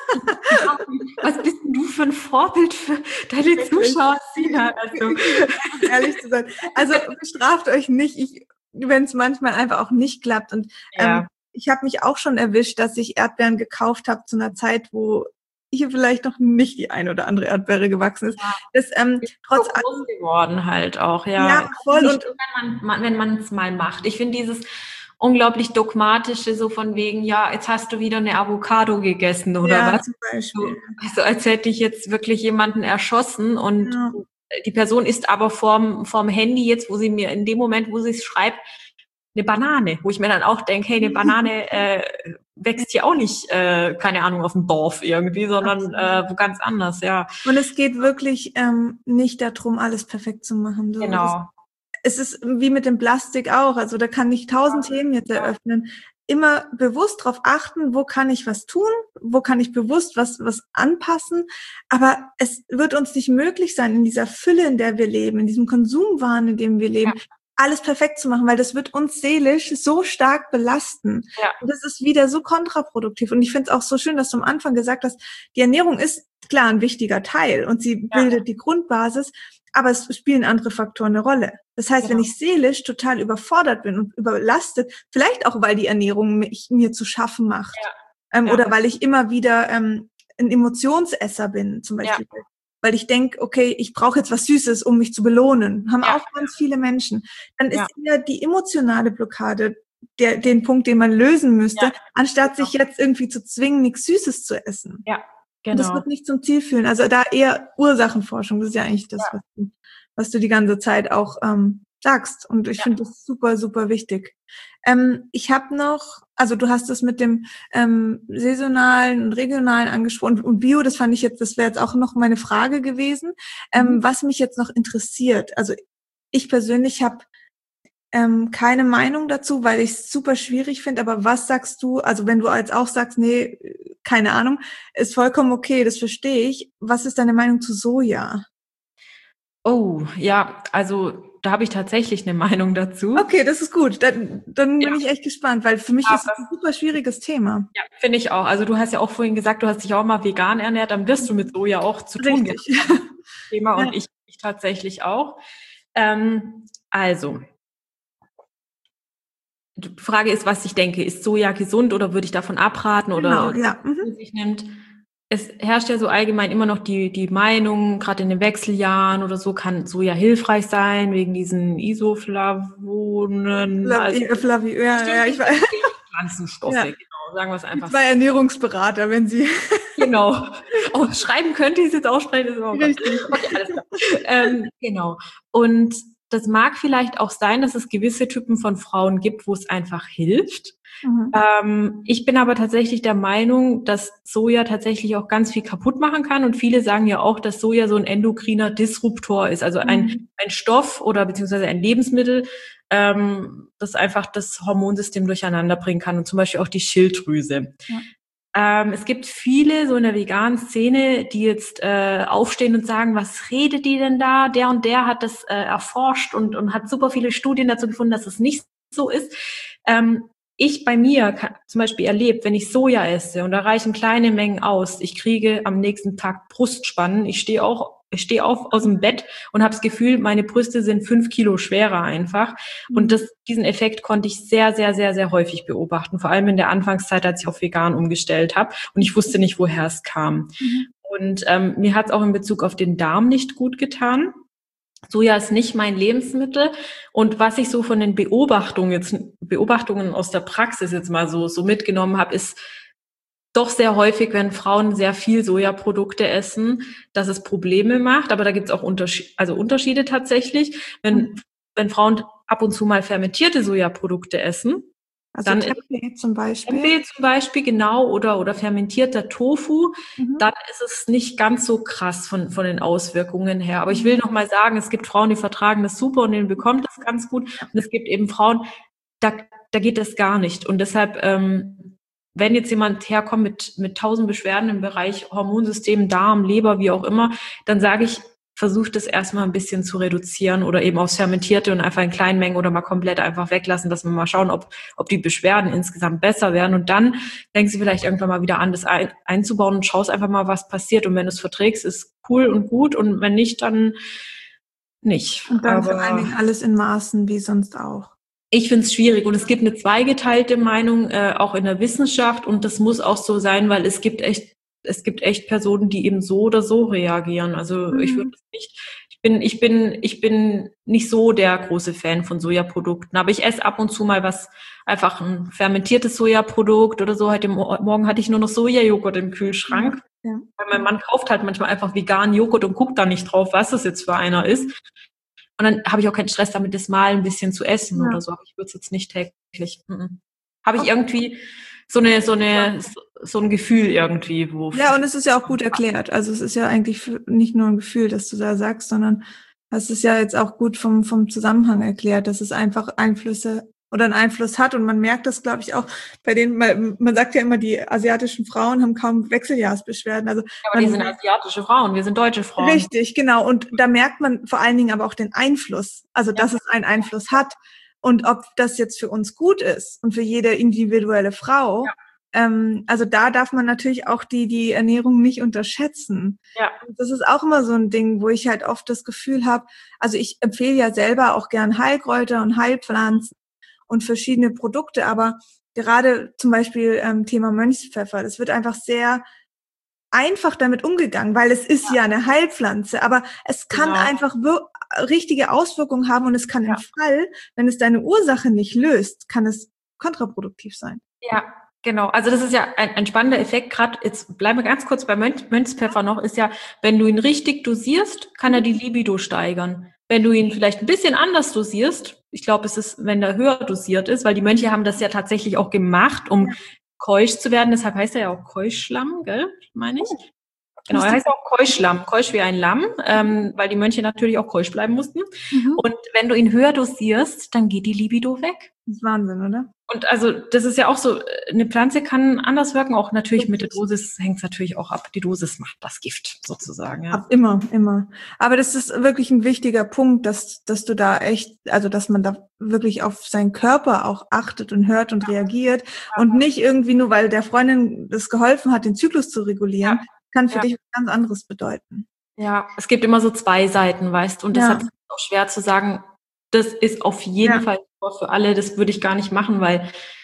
Was bist denn du für ein Vorbild für deine Zuschauer, Sina? Also. Ehrlich zu sein. Also bestraft euch nicht, wenn es manchmal einfach auch nicht klappt. Und ja. ähm, ich habe mich auch schon erwischt, dass ich Erdbeeren gekauft habe zu einer Zeit, wo hier vielleicht noch nicht die ein oder andere Erdbeere gewachsen ist. Ja. Das ähm, trotz so groß geworden halt auch, ja. Ja, voll. Und wenn man wenn man es mal macht. Ich finde dieses unglaublich dogmatische, so von wegen, ja, jetzt hast du wieder eine Avocado gegessen oder ja, was? Zum Beispiel. Also als hätte ich jetzt wirklich jemanden erschossen und ja. die Person ist aber vorm, vorm Handy jetzt, wo sie mir in dem Moment, wo sie es schreibt, eine Banane, wo ich mir dann auch denke, hey, eine Banane äh, wächst hier auch nicht, äh, keine Ahnung, auf dem Dorf irgendwie, sondern äh, wo ganz anders, ja. Und es geht wirklich ähm, nicht darum, alles perfekt zu machen. So. Genau. Es ist wie mit dem Plastik auch, also da kann ich tausend ja. Themen jetzt eröffnen. Immer bewusst darauf achten, wo kann ich was tun, wo kann ich bewusst was was anpassen. Aber es wird uns nicht möglich sein, in dieser Fülle, in der wir leben, in diesem Konsumwahn, in dem wir leben, ja. alles perfekt zu machen, weil das wird uns seelisch so stark belasten. Ja. Und das ist wieder so kontraproduktiv. Und ich finde es auch so schön, dass du am Anfang gesagt hast, die Ernährung ist klar ein wichtiger Teil und sie ja. bildet die Grundbasis, aber es spielen andere Faktoren eine Rolle. Das heißt, genau. wenn ich seelisch total überfordert bin und überlastet, vielleicht auch, weil die Ernährung mich, mir zu schaffen macht, ja. Ähm, ja. oder weil ich immer wieder ähm, ein Emotionsesser bin, zum Beispiel. Ja. Weil ich denke, okay, ich brauche jetzt was Süßes, um mich zu belohnen. Haben ja. auch ganz viele Menschen. Dann ja. ist eher die emotionale Blockade der, den Punkt, den man lösen müsste, ja. anstatt genau. sich jetzt irgendwie zu zwingen, nichts Süßes zu essen. Ja, genau. Und das wird nicht zum Ziel führen. Also da eher Ursachenforschung. Das ist ja eigentlich das, ja. was, du, was du die ganze Zeit auch ähm, sagst. Und ich ja. finde das super, super wichtig. Ähm, ich habe noch, also du hast es mit dem ähm, saisonalen und regionalen angesprochen und Bio, das fand ich jetzt, das wäre jetzt auch noch meine Frage gewesen, ähm, mhm. was mich jetzt noch interessiert. Also ich persönlich habe ähm, keine Meinung dazu, weil ich es super schwierig finde, aber was sagst du, also wenn du jetzt auch sagst, nee, keine Ahnung, ist vollkommen okay, das verstehe ich. Was ist deine Meinung zu Soja? Oh, ja, also da habe ich tatsächlich eine Meinung dazu. Okay, das ist gut. Dann, dann ja. bin ich echt gespannt, weil für mich ja, ist das ein super schwieriges Thema. Ja, finde ich auch. Also du hast ja auch vorhin gesagt, du hast dich auch mal vegan ernährt, dann wirst du mit Soja auch zu tun. Richtig. Thema ja. und ich, ich tatsächlich auch. Ähm, also, die Frage ist, was ich denke. Ist Soja gesund oder würde ich davon abraten? Genau, oder ja. Mhm. sich nimmt? Es herrscht ja so allgemein immer noch die, die Meinung, gerade in den Wechseljahren oder so, kann Soja hilfreich sein, wegen diesen Isoflavonen. Flavi, also, Flavi, ja, ja, ich weiß. Pflanzenstoffe, ja. genau, sagen wir es einfach. Zwei Ernährungsberater, wenn sie. Genau. Auch schreiben könnte ich es jetzt aussprechen, ist auch richtig. Okay, alles klar. ähm, genau. Und das mag vielleicht auch sein, dass es gewisse Typen von Frauen gibt, wo es einfach hilft. Mhm. Ähm, ich bin aber tatsächlich der Meinung, dass Soja tatsächlich auch ganz viel kaputt machen kann. Und viele sagen ja auch, dass Soja so ein endokriner Disruptor ist. Also ein, mhm. ein Stoff oder beziehungsweise ein Lebensmittel, ähm, das einfach das Hormonsystem durcheinander bringen kann und zum Beispiel auch die Schilddrüse. Ja. Ähm, es gibt viele so in der veganen Szene, die jetzt äh, aufstehen und sagen, was redet die denn da? Der und der hat das äh, erforscht und, und hat super viele Studien dazu gefunden, dass es nicht so ist. Ähm, ich bei mir kann, zum Beispiel erlebt, wenn ich Soja esse und da reichen kleine Mengen aus, ich kriege am nächsten Tag Brustspannen. Ich stehe auch Ich stehe auf aus dem Bett und habe das Gefühl, meine Brüste sind fünf Kilo schwerer einfach. Und das, diesen Effekt konnte ich sehr, sehr, sehr, sehr häufig beobachten. Vor allem in der Anfangszeit, als ich auf vegan umgestellt habe. Und ich wusste nicht, woher es kam. Mhm. Und ähm, mir hat es auch in Bezug auf den Darm nicht gut getan. Soja ist nicht mein Lebensmittel. Und was ich so von den Beobachtungen jetzt Beobachtungen aus der Praxis jetzt mal so so mitgenommen habe, ist, doch sehr häufig, wenn Frauen sehr viel Sojaprodukte essen, dass es Probleme macht. Aber da gibt es auch Unterschied, also Unterschiede tatsächlich. Wenn, mhm. wenn Frauen ab und zu mal fermentierte Sojaprodukte essen, also dann Tempeh zum Beispiel. Tempeh zum Beispiel, genau, oder, oder fermentierter Tofu, mhm. dann ist es nicht ganz so krass von, von den Auswirkungen her. Aber ich will noch mal sagen, es gibt Frauen, die vertragen das super und denen bekommt das ganz gut. Und es gibt eben Frauen, da, da geht das gar nicht. Und deshalb, ähm, wenn jetzt jemand herkommt mit, mit tausend Beschwerden im Bereich Hormonsystem, Darm, Leber, wie auch immer, dann sage ich, versucht es erstmal ein bisschen zu reduzieren oder eben aufs Fermentierte und einfach in kleinen Mengen oder mal komplett einfach weglassen, dass wir mal schauen, ob, ob die Beschwerden insgesamt besser werden. Und dann fängst du vielleicht irgendwann mal wieder an, das ein, einzubauen und schaust einfach mal, was passiert. Und wenn du es verträgst, ist cool und gut. Und wenn nicht, dann nicht. Und dann Aber vor allen Dingen alles in Maßen, wie sonst auch. Ich finde es schwierig und es gibt eine zweigeteilte Meinung, äh, auch in der Wissenschaft, und das muss auch so sein, weil es gibt echt, es gibt echt Personen, die eben so oder so reagieren. Also mhm. ich würde es nicht, ich bin, ich bin, ich bin nicht so der große Fan von Sojaprodukten, aber ich esse ab und zu mal was, einfach ein fermentiertes Sojaprodukt oder so. Heute Morgen hatte ich nur noch Sojajoghurt im Kühlschrank. Ja. Ja. Weil mein Mann kauft halt manchmal einfach veganen Joghurt und guckt da nicht drauf, was das jetzt für einer ist. Und dann habe ich auch keinen Stress damit, das mal ein bisschen zu essen ja. oder so. Aber ich würde es jetzt nicht täglich. Mhm. Habe ich okay. irgendwie so eine, so eine, so ein Gefühl irgendwie, wo. Ja, und es ist ja auch gut erklärt. Also es ist ja eigentlich nicht nur ein Gefühl, dass du da sagst, sondern es ist ja jetzt auch gut vom, vom Zusammenhang erklärt, dass es einfach Einflüsse oder einen Einfluss hat. Und man merkt das, glaube ich, auch bei denen, man, man sagt ja immer, die asiatischen Frauen haben kaum Wechseljahrsbeschwerden. Also ja, aber man, die sind asiatische Frauen, wir sind deutsche Frauen. Richtig, genau. Und da merkt man vor allen Dingen aber auch den Einfluss, also dass ja. es einen Einfluss hat. Und ob das jetzt für uns gut ist und für jede individuelle Frau, ja. ähm, also da darf man natürlich auch die, die Ernährung nicht unterschätzen. Ja. Das ist auch immer so ein Ding, wo ich halt oft das Gefühl habe, also ich empfehle ja selber auch gern Heilkräuter und Heilpflanzen und verschiedene Produkte, aber gerade zum Beispiel ähm, Thema Mönchspfeffer, das wird einfach sehr einfach damit umgegangen, weil es ist ja, ja eine Heilpflanze, aber es kann genau. einfach wir- richtige Auswirkungen haben und es kann ja. im Fall, wenn es deine Ursache nicht löst, kann es kontraproduktiv sein. Ja, genau. Also das ist ja ein, ein spannender Effekt. Gerade jetzt bleiben wir ganz kurz bei Mönch, Mönchspfeffer noch, ist ja, wenn du ihn richtig dosierst, kann er die Libido steigern. Wenn du ihn vielleicht ein bisschen anders dosierst, ich glaube, es ist, wenn er höher dosiert ist, weil die Mönche haben das ja tatsächlich auch gemacht, um ja. keusch zu werden. Deshalb heißt er ja auch Keuschlamm, gell, meine ich. Oh. Genau, er heißt auch Keuschlamm, keusch wie ein Lamm, ähm, weil die Mönche natürlich auch keusch bleiben mussten. Mhm. Und wenn du ihn höher dosierst, dann geht die Libido weg. Das ist Wahnsinn, oder? Und also das ist ja auch so, eine Pflanze kann anders wirken, auch natürlich mit der Dosis hängt es natürlich auch ab. Die Dosis macht das Gift sozusagen. Ja. Ab, immer, immer. Aber das ist wirklich ein wichtiger Punkt, dass dass du da echt, also dass man da wirklich auf seinen Körper auch achtet und hört und reagiert ja. und nicht irgendwie nur, weil der Freundin das geholfen hat, den Zyklus zu regulieren, ja. kann für ja. dich was ganz anderes bedeuten. Ja, es gibt immer so zwei Seiten, weißt du, und deshalb ja. ist es auch schwer zu sagen, das ist auf jeden ja. Fall für alle, das würde ich gar nicht machen, weil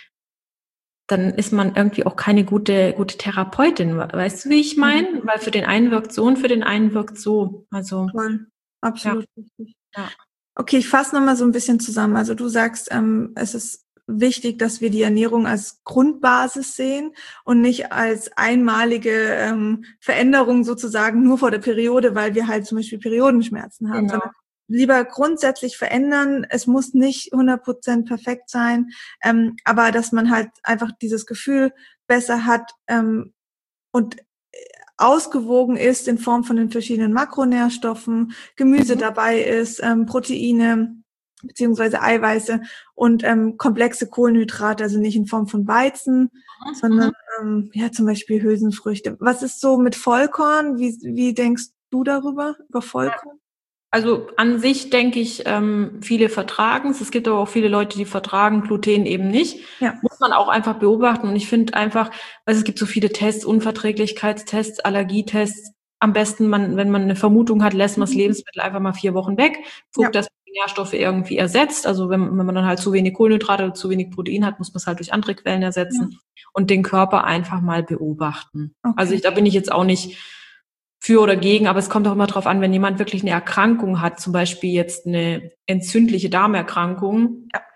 dann ist man irgendwie auch keine gute gute Therapeutin, weißt du, wie ich meine? Mhm. Weil für den einen wirkt so und für den einen wirkt so. Also voll, absolut ja. richtig. Ja. Okay, ich fasse nochmal so ein bisschen zusammen. Also du sagst, ähm, es ist wichtig, dass wir die Ernährung als Grundbasis sehen und nicht als einmalige ähm, Veränderung sozusagen nur vor der Periode, weil wir halt zum Beispiel Periodenschmerzen haben, genau. sondern lieber grundsätzlich verändern. Es muss nicht hundert Prozent perfekt sein, ähm, aber dass man halt einfach dieses Gefühl besser hat ähm, und ausgewogen ist in Form von den verschiedenen Makronährstoffen, Gemüse mhm. dabei ist, ähm, Proteine beziehungsweise Eiweiße und ähm, komplexe Kohlenhydrate, also nicht in Form von Weizen, mhm. sondern ähm, ja zum Beispiel Hülsenfrüchte. Was ist so mit Vollkorn? Wie, wie denkst du darüber, über Vollkorn? Also an sich denke ich, ähm, viele vertragen es. Es gibt aber auch viele Leute, die vertragen Gluten eben nicht. Ja. Muss man auch einfach beobachten. Und ich finde einfach, also es gibt so viele Tests, Unverträglichkeitstests, Allergietests. Am besten, man, wenn man eine Vermutung hat, lässt man das Lebensmittel einfach mal vier Wochen weg, guckt, ja. dass man die Nährstoffe irgendwie ersetzt. Also wenn, wenn man dann halt zu wenig Kohlenhydrate oder zu wenig Protein hat, muss man es halt durch andere Quellen ersetzen ja. und den Körper einfach mal beobachten. Okay. Also ich, da bin ich jetzt auch nicht für oder gegen, aber es kommt auch immer drauf an, wenn jemand wirklich eine Erkrankung hat, zum Beispiel jetzt eine entzündliche Darmerkrankung, ja.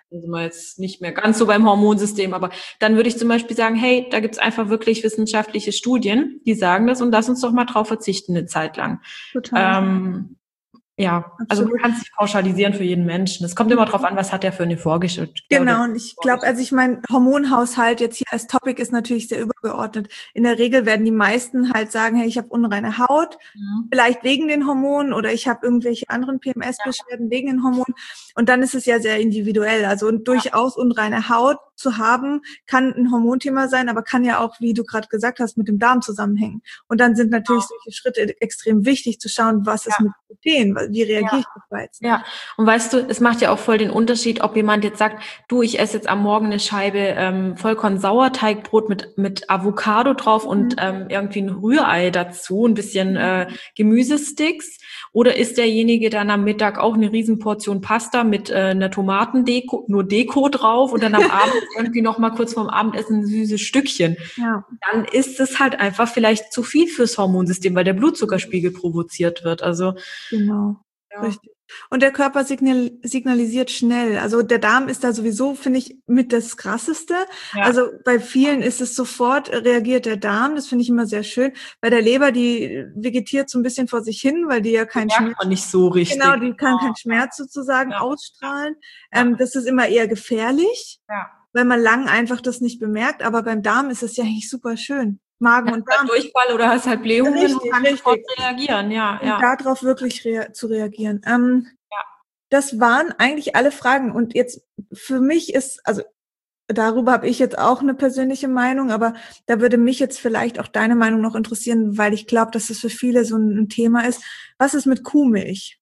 sind wir jetzt nicht mehr ganz so beim Hormonsystem, aber dann würde ich zum Beispiel sagen, hey, da gibt's einfach wirklich wissenschaftliche Studien, die sagen das und lass uns doch mal drauf verzichten eine Zeit lang. Total. Ähm, Ja, Absolut. also man kann es nicht pauschalisieren für jeden Menschen. Es kommt immer drauf an, was hat der für eine Vorgeschichte. Genau, und ich glaube, also ich meine, Hormonhaushalt jetzt hier als Topic ist natürlich sehr übergeordnet. In der Regel werden die meisten halt sagen, hey, ich habe unreine Haut, mhm. vielleicht wegen den Hormonen oder ich habe irgendwelche anderen P M S-Beschwerden ja. wegen den Hormonen. Und dann ist es ja sehr individuell. Also und durchaus ja. unreine Haut zu haben, kann ein Hormonthema sein, aber kann ja auch, wie du gerade gesagt hast, mit dem Darm zusammenhängen. Und dann sind natürlich ja. solche Schritte extrem wichtig, zu schauen, was ist ja. mit Gluten, wie reagiere ja. ich auf Weizen. Ja, und weißt du, es macht ja auch voll den Unterschied, ob jemand jetzt sagt, du, ich esse jetzt am Morgen eine Scheibe ähm, Vollkorn-Sauerteigbrot mit mit Avocado drauf mhm. und ähm, irgendwie ein Rührei dazu, ein bisschen äh, Gemüsesticks. Oder ist derjenige dann am Mittag auch eine Riesenportion Pasta mit äh, einer Tomatendeko, nur Deko drauf und dann am Abend irgendwie noch mal kurz vorm Abendessen ein süßes Stückchen. Ja. Dann ist es halt einfach vielleicht zu viel fürs Hormonsystem, weil der Blutzuckerspiegel provoziert wird. Also genau, ja. Richtig. Und der Körper signal, signalisiert schnell. Also der Darm ist da sowieso, finde ich, mit das Krasseste. Ja. Also bei vielen ist es sofort, reagiert der Darm. Das finde ich immer sehr schön. Bei der Leber, die vegetiert so ein bisschen vor sich hin, weil die ja keinen Schmerz... man nicht so richtig. Genau, die kann keinen Schmerz sozusagen ja. ausstrahlen. Ja. Ähm, das ist immer eher gefährlich, ja. weil man lang einfach das nicht bemerkt. Aber beim Darm ist es ja eigentlich super schön. Magen und Darm. Durchfall oder hast halt Blähungen richtig, und kann sofort reagieren, ja. Und ja. darauf wirklich rea- zu reagieren. Ähm, ja. Das waren eigentlich alle Fragen. Und jetzt für mich ist, also darüber habe ich jetzt auch eine persönliche Meinung, aber da würde mich jetzt vielleicht auch deine Meinung noch interessieren, weil ich glaube, dass es für viele so ein, ein Thema ist. Was ist mit Kuhmilch?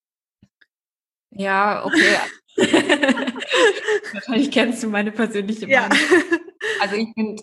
Ja, okay. Wahrscheinlich kennst du meine persönliche Meinung. Ja. Also ich finde,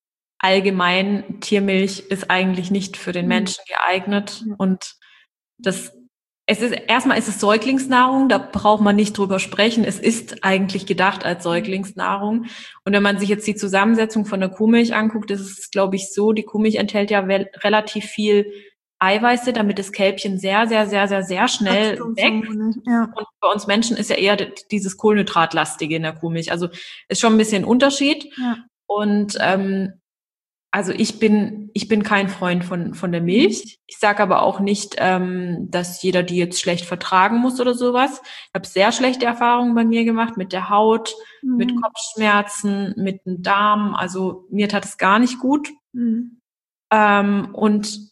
allgemein, Tiermilch ist eigentlich nicht für den Menschen geeignet und das, es ist, erstmal ist es Säuglingsnahrung, da braucht man nicht drüber sprechen. Es ist eigentlich gedacht als Säuglingsnahrung. Und wenn man sich jetzt die Zusammensetzung von der Kuhmilch anguckt, ist es, glaube ich, so, die Kuhmilch enthält ja wel- relativ viel Eiweiße, damit das Kälbchen sehr, sehr, sehr, sehr, sehr schnell wächst. Ja. Und bei uns Menschen ist ja eher dieses Kohlenhydratlastige in der Kuhmilch. Also ist schon ein bisschen ein Unterschied. Ja. Und ähm, Also ich bin ich bin kein Freund von von der Milch. Ich sage aber auch nicht, ähm, dass jeder die jetzt schlecht vertragen muss oder sowas. Ich habe sehr schlechte Erfahrungen bei mir gemacht mit der Haut, mhm. mit Kopfschmerzen, mit dem Darm. Also mir tat es gar nicht gut. Mhm. Ähm, und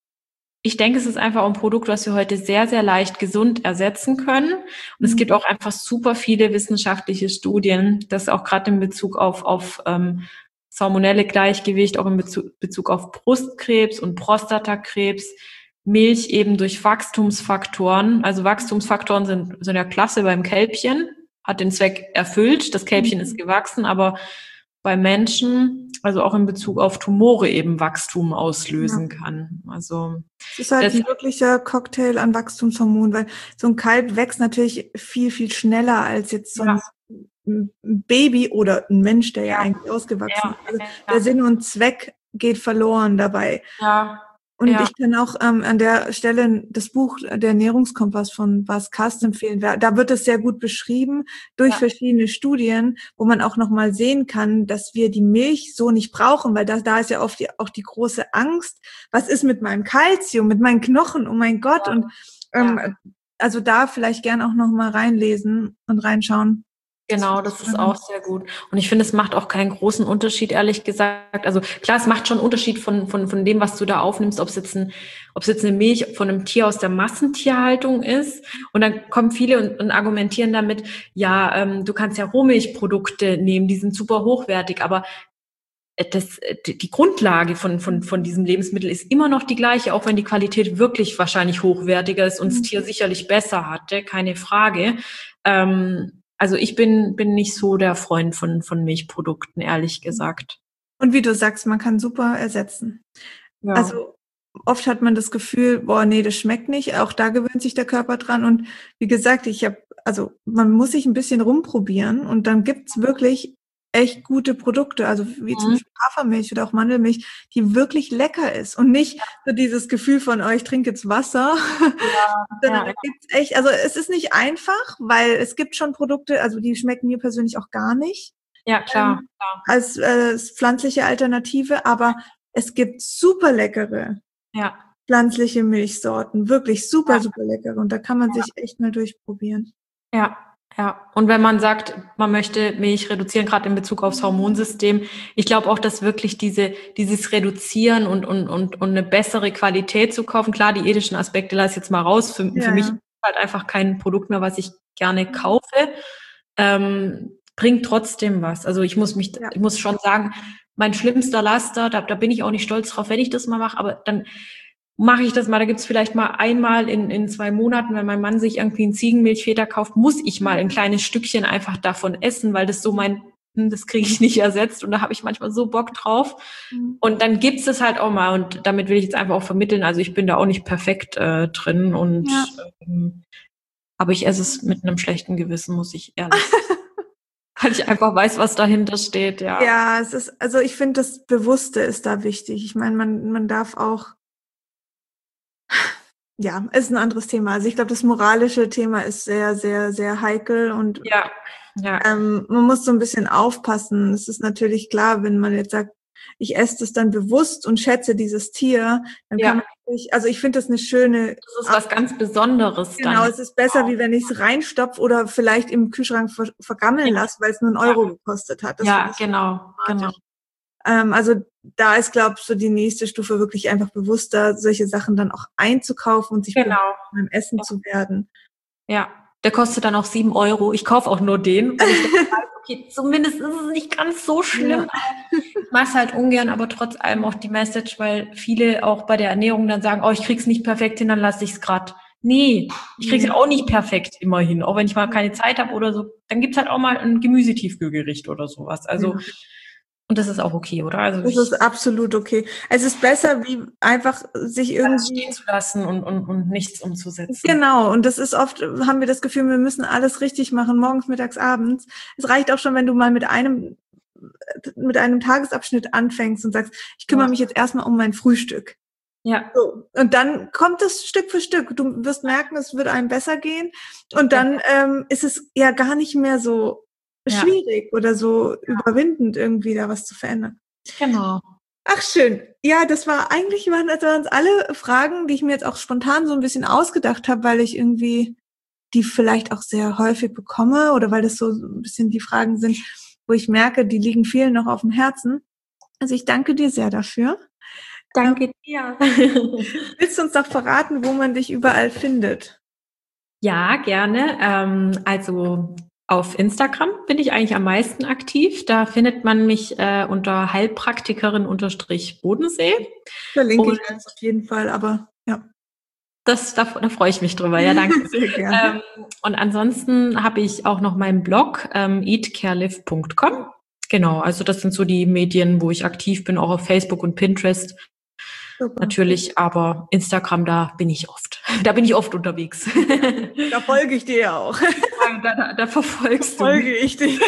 ich denke, es ist einfach ein Produkt, was wir heute sehr, sehr leicht gesund ersetzen können. Und mhm. es gibt auch einfach super viele wissenschaftliche Studien, das auch gerade in Bezug auf auf ähm, das hormonelle Gleichgewicht, auch in Bezug, Bezug auf Brustkrebs und Prostatakrebs, Milch eben durch Wachstumsfaktoren. Also Wachstumsfaktoren sind, sind ja klasse beim Kälbchen, hat den Zweck erfüllt, das Kälbchen mhm. ist gewachsen, aber bei Menschen, also auch in Bezug auf Tumore eben Wachstum auslösen ja. kann. Also es ist halt das, ein wirklicher Cocktail an Wachstumshormonen, weil so ein Kalb wächst natürlich viel, viel schneller als jetzt so ein ja. ein Baby oder ein Mensch, der ja, ja eigentlich ausgewachsen ist. Also ja. der Sinn und Zweck geht verloren dabei. Ja. Und ja. ich kann auch ähm, an der Stelle das Buch Der Ernährungskompass von Bas Kast empfehlen. Da wird es sehr gut beschrieben durch ja. verschiedene Studien, wo man auch nochmal sehen kann, dass wir die Milch so nicht brauchen, weil da, da ist ja oft die, auch die große Angst, was ist mit meinem Kalzium, mit meinen Knochen, oh mein Gott. Ja. Und ähm, ja. also da vielleicht gern auch nochmal reinlesen und reinschauen. Genau, das ist auch sehr gut. Und ich finde, es macht auch keinen großen Unterschied, ehrlich gesagt. Also klar, es macht schon einen Unterschied von, von, von dem, was du da aufnimmst, ob es jetzt ein, ob es jetzt eine Milch von einem Tier aus der Massentierhaltung ist. Und dann kommen viele und, und argumentieren damit, ja, ähm, du kannst ja Rohmilchprodukte nehmen, die sind super hochwertig, aber das, die Grundlage von, von, von diesem Lebensmittel ist immer noch die gleiche, auch wenn die Qualität wirklich wahrscheinlich hochwertiger ist und das Tier sicherlich besser hatte, keine Frage. Ähm, Also ich bin bin nicht so der Freund von von Milchprodukten, ehrlich gesagt. Und wie du sagst, man kann super ersetzen. Ja. Also oft hat man das Gefühl, boah, nee, das schmeckt nicht. Auch da gewöhnt sich der Körper dran. Und wie gesagt, ich habe, also man muss sich ein bisschen rumprobieren und dann gibt's wirklich echt gute Produkte, also wie Mhm. zum Beispiel Hafermilch oder auch Mandelmilch, die wirklich lecker ist und nicht so dieses Gefühl von, oh, ich trinke jetzt Wasser, Ja, sondern ja, da ja. gibt's echt, also es ist nicht einfach, weil es gibt schon Produkte, also die schmecken mir persönlich auch gar nicht Ja, klar, ähm, klar. als äh, pflanzliche Alternative, aber es gibt super leckere Ja, pflanzliche Milchsorten, wirklich super, ja, super leckere und da kann man sich echt mal durchprobieren. ja, ja. Und wenn man sagt, man möchte Milch reduzieren, gerade in Bezug aufs Hormonsystem, ich glaube auch, dass wirklich diese, dieses Reduzieren und, und, und, und eine bessere Qualität zu kaufen, klar, die ethischen Aspekte lasse ich jetzt mal raus. Für, für Ja, mich ist ja. es halt einfach kein Produkt mehr, was ich gerne kaufe. Ähm, bringt trotzdem was. Also ich muss mich, Ja. ich muss schon sagen, mein schlimmster Laster, da, da bin ich auch nicht stolz drauf, wenn ich das mal mache, aber dann mache ich das mal, da gibt's vielleicht mal einmal in, in zwei Monaten, wenn mein Mann sich irgendwie einen Ziegenmilchfeder kauft, muss ich mal ein kleines Stückchen einfach davon essen, weil das so mein, hm, das kriege ich nicht ersetzt und da habe ich manchmal so Bock drauf. Mhm. Und dann gibt's es halt auch mal und damit will ich jetzt einfach auch vermitteln, also ich bin da auch nicht perfekt äh, drin und Ja. ähm, aber ich esse es mit einem schlechten Gewissen, muss ich ehrlich sagen. Weil ich einfach weiß, was dahinter steht, ja. Ja, es ist, also ich finde, das Bewusste ist da wichtig. Ich meine, man, man darf auch, ja, ist ein anderes Thema. Also ich glaube, das moralische Thema ist sehr, sehr, sehr heikel und Ja, ja, ähm, man muss so ein bisschen aufpassen. Es ist natürlich klar, wenn man jetzt sagt, ich esse das dann bewusst und schätze dieses Tier, dann kann ja. man nicht, also ich finde das eine schöne Das ist was ganz Besonderes Genau, dann. es ist besser, wie wenn ich es reinstopfe oder vielleicht im Kühlschrank ver vergammeln Ja, lasse, weil es nur einen ja, Euro gekostet hat. Das finde ja, ich genau, genau. problematisch. Ähm, also da ist, glaube ich, so die nächste Stufe wirklich einfach bewusster, solche Sachen dann auch einzukaufen und sich bewusst Genau. beim Essen zu werden. Ja, der kostet dann auch sieben Euro. Ich kaufe auch nur den, weil ich dann weiß, okay, zumindest ist es nicht ganz so schlimm. Ja. Ich mache es halt ungern, aber trotz allem auch die Message, weil viele auch bei der Ernährung dann sagen, oh, ich krieg's nicht perfekt hin, dann lasse ich es grad. Nee, ich krieg's ja auch nicht perfekt immer hin, auch wenn ich mal keine Zeit habe oder so. Dann gibt's halt auch mal ein Gemüsetiefkühlgericht oder sowas. Also, Ja. und das ist auch okay, oder? Also Das ich ist absolut okay. Es ist besser, wie einfach sich alles stehen irgendwie zu lassen und, und, und nichts umzusetzen. Genau, und das ist oft, haben wir das Gefühl, wir müssen alles richtig machen, morgens, mittags, abends. Es reicht auch schon, wenn du mal mit einem, mit einem Tagesabschnitt anfängst und sagst, ich kümmere Ja. mich jetzt erstmal um mein Frühstück. Ja. So. Und dann kommt es Stück für Stück. Du wirst merken, es wird einem besser gehen. Und dann ähm, ist es ja gar nicht mehr so Ja. schwierig oder so überwindend, irgendwie da was zu verändern. Genau. Ach, schön. Ja, das war eigentlich waren das waren alle Fragen, die ich mir jetzt auch spontan so ein bisschen ausgedacht habe, weil ich irgendwie die vielleicht auch sehr häufig bekomme oder weil das so ein bisschen die Fragen sind, wo ich merke, die liegen vielen noch auf dem Herzen. Also ich danke dir sehr dafür. Danke dir. Willst du uns noch verraten, wo man dich überall findet? Ja, gerne. Ähm, also auf Instagram bin ich eigentlich am meisten aktiv. Da findet man mich äh, unter Heilpraktikerin-Bodensee. Verlinke ich Und alles auf jeden Fall, aber ja. das, da, da freue ich mich drüber. Ja, danke. Sehr gerne. ähm, und ansonsten habe ich auch noch meinen Blog ähm, eat care live punkt com. Genau, also das sind so die Medien, wo ich aktiv bin, auch auf Facebook und Pinterest. Super. Natürlich, aber Instagram, da bin ich oft. Da bin ich oft unterwegs. Da folge ich dir ja auch. Da, da, da verfolgst Folge du mich. ich dich.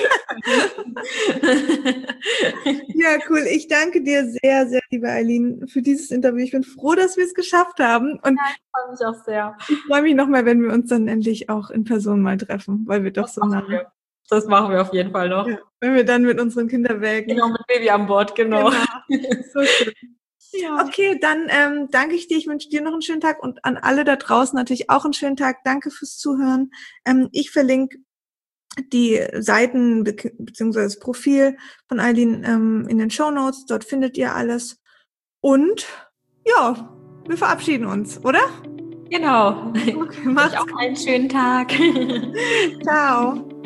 Ja, cool. Ich danke dir sehr, sehr, liebe Eileen, für dieses Interview. Ich bin froh, dass wir es geschafft haben. Und Ich freue mich auch sehr. ich freue mich nochmal, wenn wir uns dann endlich auch in Person mal treffen, weil wir doch Das so machen nah. wir. Das machen wir auf jeden Fall noch. Ja, wenn wir dann mit unseren Kinderwägen. Genau, mit Baby an Bord, genau. Genau. So schön. Ja. Okay, dann ähm, danke ich dir. Ich wünsche dir noch einen schönen Tag und an alle da draußen natürlich auch einen schönen Tag. Danke fürs Zuhören. Ähm, ich verlinke die Seiten be- beziehungsweise das Profil von Eileen ähm, in den Shownotes. Dort findet ihr alles. Und ja, wir verabschieden uns, oder? Genau. Okay, macht's Euch auch einen schönen Tag. gut. Ciao.